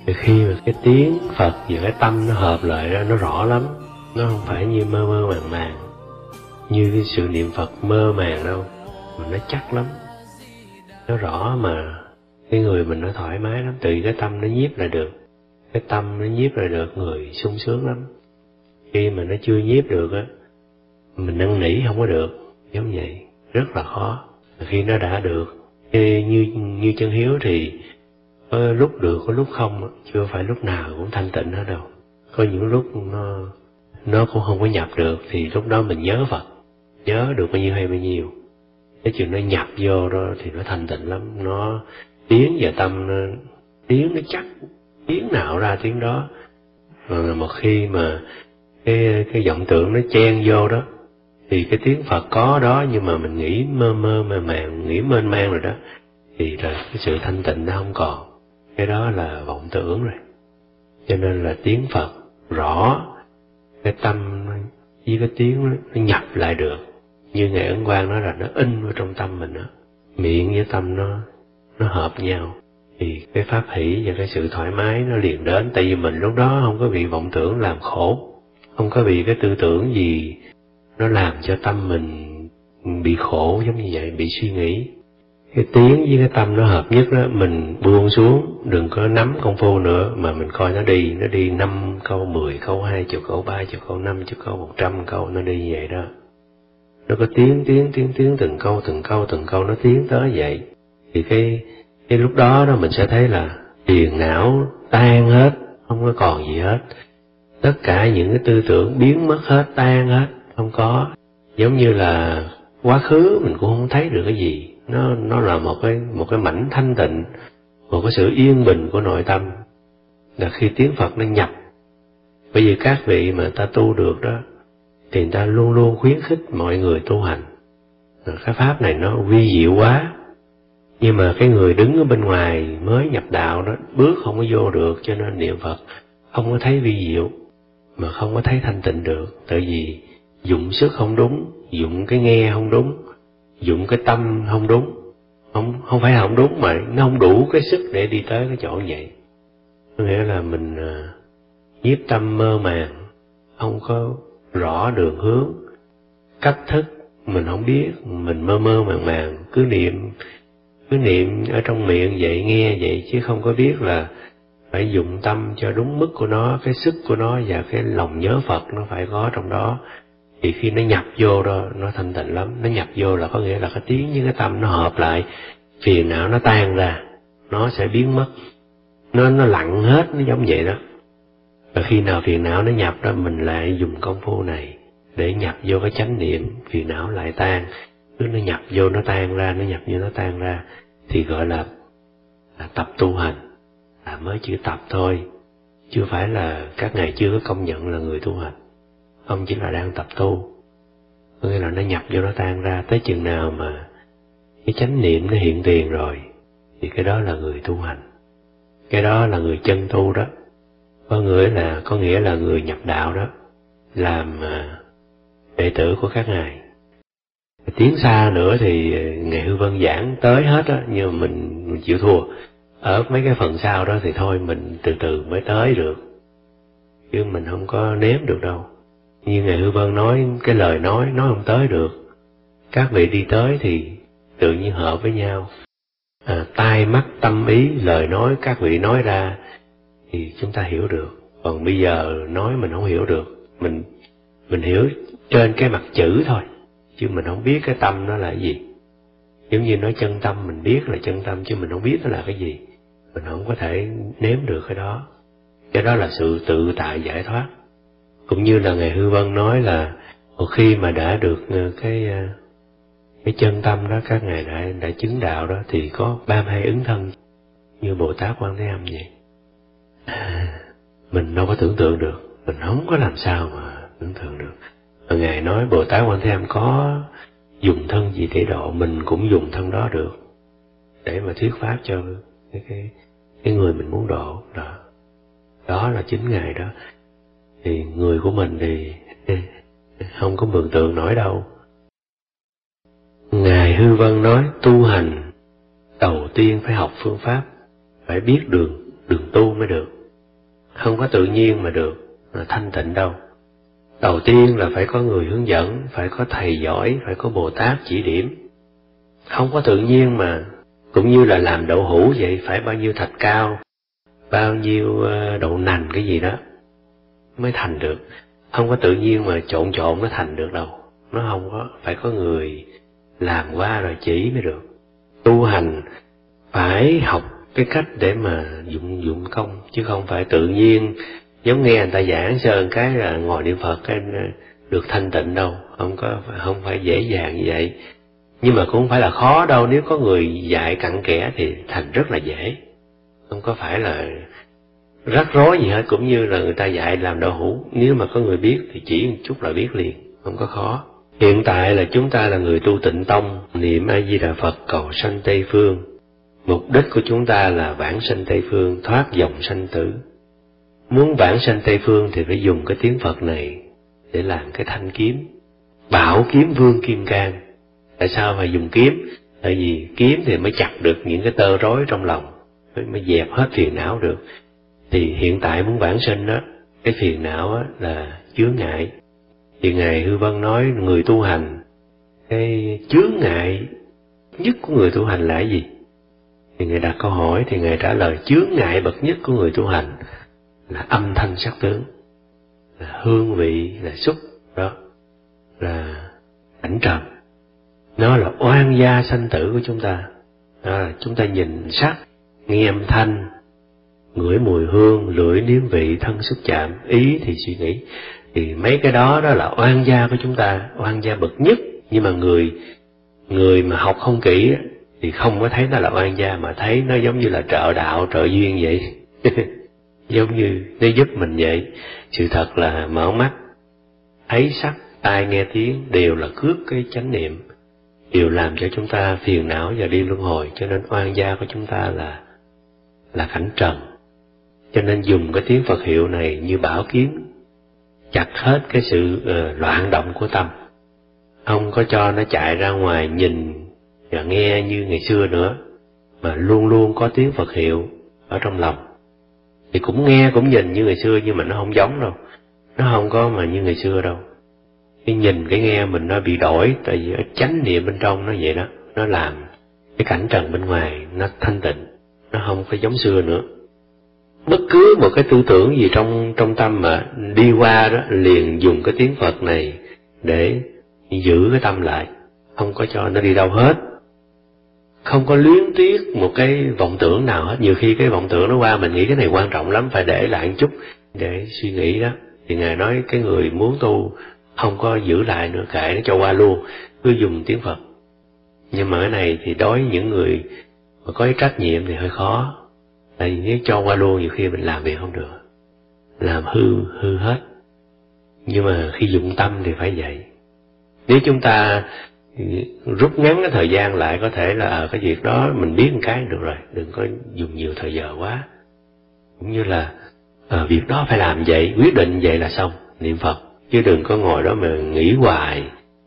Thì khi mà cái tiếng Phật và cái tâm nó hợp lại ra, nó rõ lắm. Nó không phải như mơ mơ màng màng, như cái sự niệm Phật mơ màng đâu, mà nó chắc lắm, nó rõ, mà cái người mình nó thoải mái lắm. Từ cái tâm nó nhiếp lại được, cái tâm nó nhiếp lại được, người sung sướng lắm. Khi mà nó chưa nhiếp được á, mình năn nỉ không có được, giống vậy, rất là khó. Khi nó đã được, như chân hiếu thì có lúc được, có lúc không, chưa phải lúc nào cũng thanh tịnh hết đâu. Có những lúc nó cũng không có nhập được, thì lúc đó mình nhớ Phật, nhớ được bao nhiêu hay bao nhiêu. Cái chuyện nó nhập vô đó thì nó thanh tịnh lắm, nó tiếng vào tâm, tiếng nó chắc, tiếng nào ra tiếng đó. Một khi mà cái vọng tưởng nó chen vô đó, thì cái tiếng Phật có đó, nhưng mà mình nghĩ mơ mơ màng, nghĩ mênh mang rồi đó, thì là cái sự thanh tịnh nó không còn. Cái đó là vọng tưởng rồi. Cho nên là tiếng Phật rõ, cái tâm với cái tiếng nó nhập lại được. Như Ngài Ấn Quang nói là nó in vào trong tâm mình đó, miệng với tâm nó hợp nhau, thì cái pháp hỷ và cái sự thoải mái nó liền đến. Tại vì mình lúc đó không có bị vọng tưởng làm khổ, không có bị cái tư tưởng gì nó làm cho tâm mình bị khổ giống như vậy, bị suy nghĩ. Cái tiếng với cái tâm nó hợp nhất đó, mình buông xuống, đừng có nắm công phu nữa, mà mình coi nó đi 5 câu, 10 câu, 20 câu, 30 câu, 50 câu, 100 câu, nó đi như vậy đó. Nó có tiếng từng câu nó tiến tới vậy. Thì cái lúc đó mình sẽ thấy là phiền não tan hết, không có còn gì hết. Tất cả những cái tư tưởng biến mất hết, tan hết, không có. Giống như là quá khứ mình cũng không thấy được cái gì. Nó là một cái mảnh thanh tịnh, một cái sự yên bình của nội tâm. Là khi tiếng Phật nó nhập. Bởi vì các vị mà ta tu được đó, thì người ta luôn luôn khuyến khích mọi người tu hành. Cái pháp này nó vi diệu quá, nhưng mà cái người đứng ở bên ngoài mới nhập đạo đó, bước không có vô được, cho nên niệm Phật không có thấy vi diệu, mà không có thấy thanh tịnh được. Tại vì dụng sức không đúng, dụng cái nghe không đúng, dụng cái tâm không đúng. Không phải là không đúng, mà nó không đủ cái sức để đi tới cái chỗ như vậy. Có nghĩa là mình nhiếp tâm mơ màng, không có rõ đường hướng, cách thức mình không biết, mình mơ mơ màng, cứ niệm ở trong miệng vậy, nghe vậy, chứ không có biết là phải dụng tâm cho đúng mức của nó, cái sức của nó và cái lòng nhớ Phật nó phải có trong đó. Thì khi nó nhập vô đó, nó thanh tịnh lắm. Nó nhập vô là có nghĩa là cái tiếng với cái tâm nó hợp lại, phiền não nó tan ra, nó sẽ biến mất, nó lặng hết, nó giống vậy đó. Và khi nào phiền não nó nhập đó, mình lại dùng công phu này để nhập vô cái chánh niệm, phiền não lại tan. Cứ nó nhập vô nó tan ra, nó nhập vô nó tan ra, thì gọi là tập tu hành. Mới chỉ tập thôi, chưa phải là các ngài chưa có công nhận là người tu hành. Ông chỉ là đang tập tu. Có nghĩa là nó nhập vô nó tan ra, tới chừng nào mà cái chánh niệm nó hiện tiền rồi, thì cái đó là người tu hành. Cái đó là người chân tu đó. Có nghĩa là người nhập đạo đó, làm đệ tử của các ngài. Tiến xa nữa thì Ngài Hư Vân giảng tới hết á, nhưng mà mình chịu thua. Ở mấy cái phần sau đó thì thôi, mình từ từ mới tới được, chứ mình không có nếm được đâu. Như Ngài Hư Vân nói, cái lời nói không tới được. Các vị đi tới thì tự nhiên hợp với nhau. Tai mắt tâm ý, lời nói các vị nói ra thì chúng ta hiểu được. Còn bây giờ nói mình không hiểu được. Mình hiểu trên cái mặt chữ thôi, chứ mình không biết cái tâm nó là cái gì. Giống như nói chân tâm, mình biết là chân tâm, chứ mình không biết nó là cái gì. Mình không có thể nếm được cái đó. Cái đó là sự tự tại giải thoát. Cũng như là Ngài Hư Vân nói là một khi mà đã được cái chân tâm đó, các ngài đã chứng đạo đó, thì có 32 ứng thân như Bồ Tát Quan Thế Âm vậy. Mình đâu có tưởng tượng được, mình không có làm sao mà tưởng tượng được. Và ngài nói Bồ Tát Quan Thế Âm có dùng thân gì để độ, mình cũng dùng thân đó được, để mà thuyết pháp cho cái người mình muốn độ đó. Đó là chính ngài đó. Thì người của mình thì không có mường tượng nổi đâu. Ngài Hư Vân nói tu hành đầu tiên phải học phương pháp, phải biết đường đường tu mới được. Không có tự nhiên mà được, là thanh tịnh đâu. Đầu tiên là phải có người hướng dẫn, phải có thầy giỏi, phải có Bồ Tát chỉ điểm. Không có tự nhiên mà, cũng như là làm đậu hũ vậy, phải bao nhiêu thạch cao, bao nhiêu đậu nành cái gì đó mới thành được. Không có tự nhiên mà trộn nó thành được đâu. Nó không có, phải có người làm qua rồi chỉ mới được. Tu hành phải học cái cách để mà dụng công, chứ không phải tự nhiên giống nghe người ta giảng sơn cái là ngồi niệm Phật cái được thanh tịnh đâu. Không phải dễ dàng như vậy. Nhưng mà cũng không phải là khó đâu, nếu có người dạy cặn kẽ thì thành rất là dễ. Không có phải là rắc rối gì hết, cũng như là người ta dạy làm đậu hũ, nếu mà có người biết thì chỉ một chút là biết liền, không có khó. Hiện tại là chúng ta là người tu Tịnh Tông, niệm A Di Đà Phật cầu sanh Tây Phương. Mục đích của chúng ta là vãng sanh Tây Phương, thoát dòng sanh tử. Muốn vãng sanh Tây Phương thì phải dùng cái tiếng Phật này để làm cái thanh kiếm, bảo kiếm vương kim cang. Tại sao phải dùng kiếm? Tại vì kiếm thì mới chặt được những cái tơ rối trong lòng, mới dẹp hết phiền não được. Thì hiện tại muốn vãng sinh đó, cái phiền não đó là chướng ngại. Thì Ngài Hư Vân nói người tu hành, cái chướng ngại nhất của người tu hành là cái gì? Thì Ngài đặt câu hỏi thì Ngài trả lời chướng ngại bậc nhất của người tu hành là âm thanh sắc tướng, là hương vị, là xúc, đó là cảnh trần. Nó là oan gia sanh tử của chúng ta. Đó là chúng ta nhìn sắc, nghe âm thanh, ngửi mùi hương, lưỡi nếm vị, thân xúc chạm, ý thì suy nghĩ. Thì mấy cái đó là oan gia của chúng ta, oan gia bậc nhất. Nhưng mà người mà học không kỹ thì không có thấy nó là oan gia, mà thấy nó giống như là trợ đạo, trợ duyên vậy. Giống như nó giúp mình vậy. Sự thật là mở mắt, thấy sắc, tai nghe tiếng đều là cướp cái chánh niệm, đều làm cho chúng ta phiền não và đi luân hồi. Cho nên oan gia của chúng ta là cảnh trần. Cho nên dùng cái tiếng Phật hiệu này như bảo kiếm, chặt hết cái sự loạn động của tâm, không có cho nó chạy ra ngoài nhìn và nghe như ngày xưa nữa, mà luôn luôn có tiếng Phật hiệu ở trong lòng. Thì cũng nghe cũng nhìn như ngày xưa, nhưng mà nó không giống đâu, nó không có mà như ngày xưa đâu. Cái nhìn cái nghe mình nó bị đổi, tại vì ở chánh niệm bên trong nó vậy đó, nó làm cái cảnh trần bên ngoài nó thanh tịnh, nó không có giống xưa nữa. Bất cứ một cái tư tưởng gì trong tâm mà đi qua đó liền dùng cái tiếng Phật này để giữ cái tâm lại, không có cho nó đi đâu hết. Không có luyến tiếc một cái vọng tưởng nào hết. Nhiều khi cái vọng tưởng nó qua mình nghĩ cái này quan trọng lắm, phải để lại một chút để suy nghĩ đó. Thì Ngài nói cái người muốn tu không có giữ lại nữa, kệ nó cho qua luôn, cứ dùng tiếng Phật. Nhưng mà cái này thì đối với những người mà có cái trách nhiệm thì hơi khó. Tại vì nếu cho qua luôn nhiều khi mình làm việc không được, làm hư hết. Nhưng mà khi dụng tâm thì phải vậy. Nếu chúng ta rút ngắn cái thời gian lại, có thể là cái việc đó mình biết một cái được rồi, đừng có dùng nhiều thời giờ quá. Cũng như là việc đó phải làm vậy, quyết định vậy là xong, niệm Phật. Chứ đừng có ngồi đó mà nghĩ hoài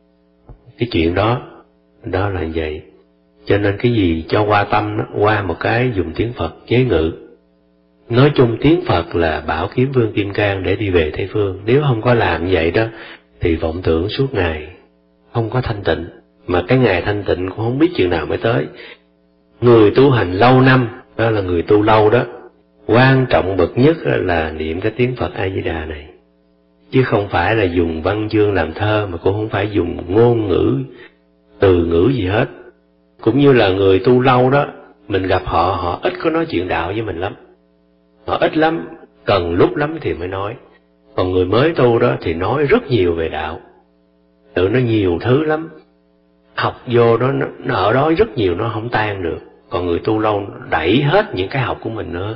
cái chuyện đó là vậy. Cho nên cái gì cho qua tâm đó, qua một cái dùng tiếng Phật chế ngự. Nói chung tiếng Phật là bảo kiếm vương kim cang để đi về Tây Phương. Nếu không có làm vậy đó thì vọng tưởng suốt ngày không có thanh tịnh, mà cái ngày thanh tịnh cũng không biết chừng nào mới tới. Người tu hành lâu năm, đó là người tu lâu đó, quan trọng bậc nhất là niệm cái tiếng Phật A Di Đà này, chứ không phải là dùng văn chương làm thơ, mà cũng không phải dùng ngôn ngữ, từ ngữ gì hết. Cũng như là người tu lâu đó, mình gặp họ ít có nói chuyện đạo với mình lắm, họ ít lắm, cần lúc lắm thì mới nói. Còn người mới tu đó thì nói rất nhiều về đạo, tự nó nhiều thứ lắm, học vô đó nó ở đó rất nhiều, nó không tan được. Còn người tu lâu đẩy hết những cái học của mình nữa,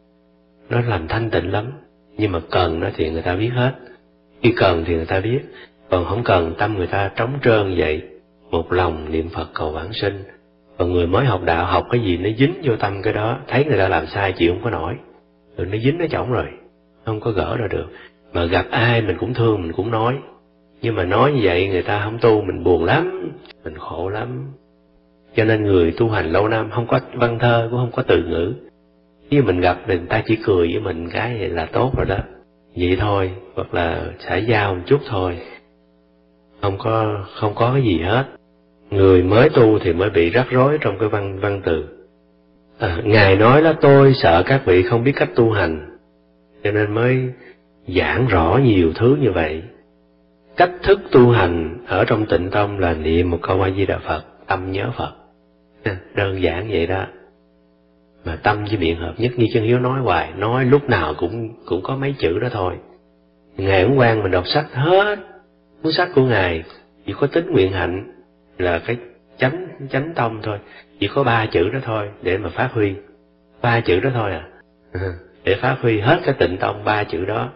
nó làm thanh tịnh lắm. Nhưng mà cần đó thì người ta biết hết, khi cần thì người ta biết, còn không cần tâm người ta trống trơn vậy, một lòng niệm Phật cầu vãng sinh. Còn người mới học đạo, học cái gì nó dính vô tâm cái đó, thấy người ta làm sai chịu không có nổi, rồi nó dính nó chỏng rồi, không có gỡ ra được. Mà gặp ai mình cũng thương, mình cũng nói, nhưng mà nói như vậy người ta không tu, mình buồn lắm, mình khổ lắm. Cho nên người tu hành lâu năm không có văn thơ, cũng không có từ ngữ, Khi mình gặp người ta chỉ cười với mình cái vậy là tốt rồi đó, vậy thôi, hoặc là xã giao một chút thôi, không có cái gì hết. Người mới tu thì mới bị rắc rối trong cái văn từ. Ngài nói là tôi sợ các vị không biết cách tu hành, cho nên mới giảng rõ nhiều thứ như vậy. Cách thức tu hành ở trong Tịnh Tông là niệm một câu A Di Đà Phật, tâm nhớ Phật, đơn giản vậy đó. Mà tâm với miệng hợp nhất, như Chân Hiếu nói hoài, nói lúc nào cũng có mấy chữ đó thôi. Ngài Ấn Quang mình đọc sách hết, cuốn sách của Ngài chỉ có tính nguyện hạnh là cái chánh tông thôi, chỉ có 3 chữ đó thôi để mà phát huy, 3 chữ đó thôi để phát huy hết cái Tịnh Tông 3 chữ đó.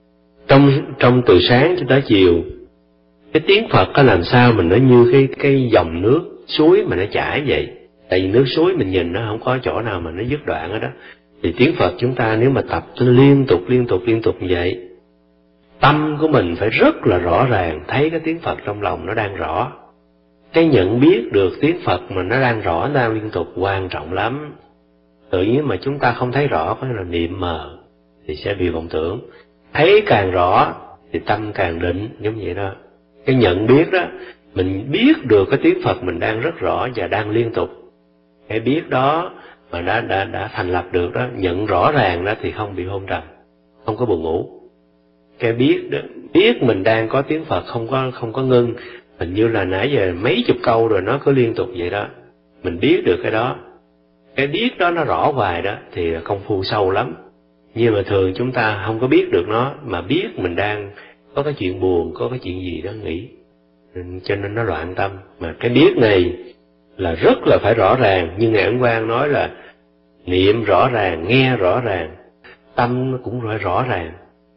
Trong từ sáng cho tới chiều, cái tiếng Phật có làm sao mình nó như cái dòng nước suối mà nó chảy vậy. Tại vì nước suối mình nhìn nó không có chỗ nào mà nó dứt đoạn ở đó. Thì tiếng Phật chúng ta nếu mà tập liên tục như vậy, tâm của mình phải rất là rõ ràng, thấy cái tiếng Phật trong lòng nó đang rõ. Cái nhận biết được tiếng Phật mà nó đang rõ, nó đang liên tục quan trọng lắm. Tự nhiên mà chúng ta không thấy rõ, có nghĩa là niệm mờ, thì sẽ bị vọng tưởng. Thấy càng rõ thì tâm càng định, giống vậy đó. Cái nhận biết đó, mình biết được cái tiếng Phật mình đang rất rõ và đang liên tục. Cái biết đó mà đã thành lập được đó, nhận rõ ràng đó thì không bị hôn trầm, không có buồn ngủ. Cái biết đó, biết mình đang có tiếng Phật không có ngưng, hình như là nãy giờ mấy chục câu rồi nó cứ liên tục vậy đó. Mình biết được cái đó, cái biết đó nó rõ hoài đó thì công phu sâu lắm. Nhưng mà thường chúng ta không có biết được nó, mà biết mình đang có cái chuyện buồn, có cái chuyện gì đó nghĩ, cho nên nó loạn tâm. Mà cái biết này là rất là phải rõ ràng, như Ngài Ấn Quang nói là niệm rõ ràng, nghe rõ ràng, tâm nó cũng phải rõ ràng,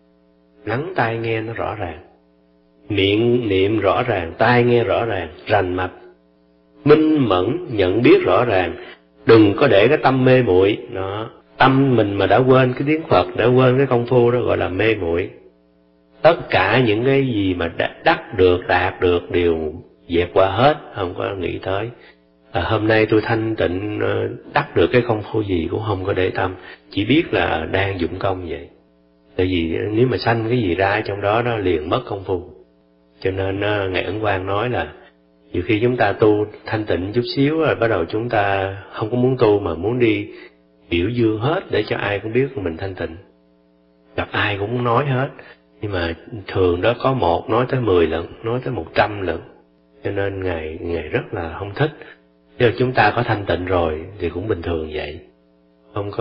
lắng tai nghe nó rõ ràng, miệng niệm rõ ràng, tai nghe rõ ràng, rành mạch, minh mẫn, nhận biết rõ ràng, đừng có để cái tâm mê muội đó. Tâm mình mà đã quên cái tiếng Phật, đã quên cái công phu đó gọi là mê muội. Tất cả những cái gì mà đắc được, đạt được đều dẹp qua hết, không có nghĩ tới. Hôm nay tôi thanh tịnh đắc được cái công phu gì cũng không có để tâm, chỉ biết là đang dụng công vậy. Tại vì nếu mà sanh cái gì ra trong đó nó liền mất công phu. Cho nên Ngài Ấn Quang nói là nhiều khi chúng ta tu thanh tịnh chút xíu rồi bắt đầu chúng ta không có muốn tu mà muốn đi biểu dương hết để cho ai cũng biết mình thanh tịnh. Gặp ai cũng muốn nói hết, nhưng mà thường đó có một nói tới 10 lần, nói tới 100 lần. Cho nên Ngài rất là không thích. Chứ chúng ta có thanh tịnh rồi thì cũng bình thường vậy. Không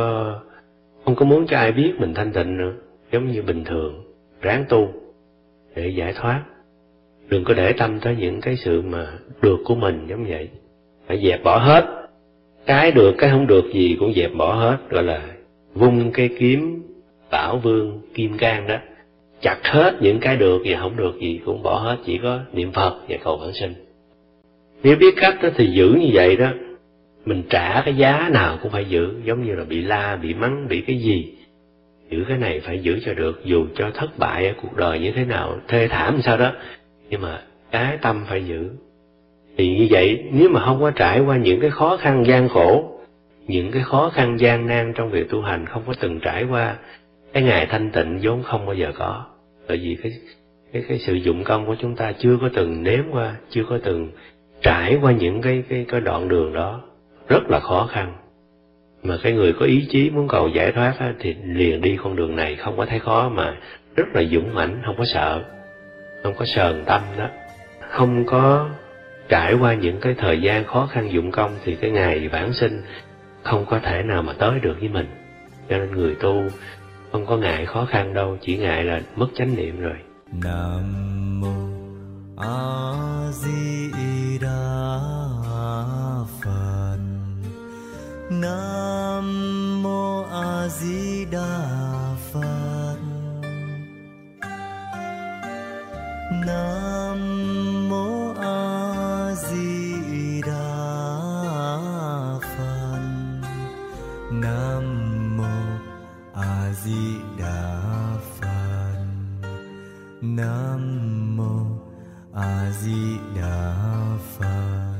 có muốn cho ai biết mình thanh tịnh nữa, giống như bình thường, ráng tu để giải thoát. Đừng có để tâm tới những cái sự mà được của mình giống vậy. Phải dẹp bỏ hết. Cái được, cái không được gì cũng dẹp bỏ hết, gọi là vung cái kiếm Bảo Vương Kim Cang đó. Chặt hết những cái được và không được gì cũng bỏ hết, chỉ có niệm Phật và cầu vãng sinh. Nếu biết cách đó thì giữ như vậy đó, mình trả cái giá nào cũng phải giữ, giống như là bị la, bị mắng, bị cái gì. Giữ cái này phải giữ cho được, dù cho thất bại ở cuộc đời như thế nào, thê thảm sao đó, nhưng mà cái tâm phải giữ. Thì như vậy, nếu mà không có trải qua những cái khó khăn gian khổ, những cái khó khăn gian nan trong việc tu hành, không có từng trải qua, cái ngày thanh tịnh vốn không bao giờ có. Bởi vì cái sự dụng công của chúng ta chưa có từng nếm qua, chưa có từng trải qua những cái đoạn đường đó, rất là khó khăn. Mà cái người có ý chí muốn cầu giải thoát á, thì liền đi con đường này, không có thấy khó mà rất là dũng mãnh, không có sợ, không có sờn tâm đó. Không có trải qua những cái thời gian khó khăn dụng công thì cái ngày vãng sinh không có thể nào mà tới được với mình. Cho nên người tu không có ngại khó khăn đâu, chỉ ngại là mất chánh niệm rồi. Nam mô A Di Đà Phật. Nam mô A Di Đà Phật. Nam mô A Di Đà Phật. Nam mô A Di Đà Phật. Nam mô A Di Đà Phật.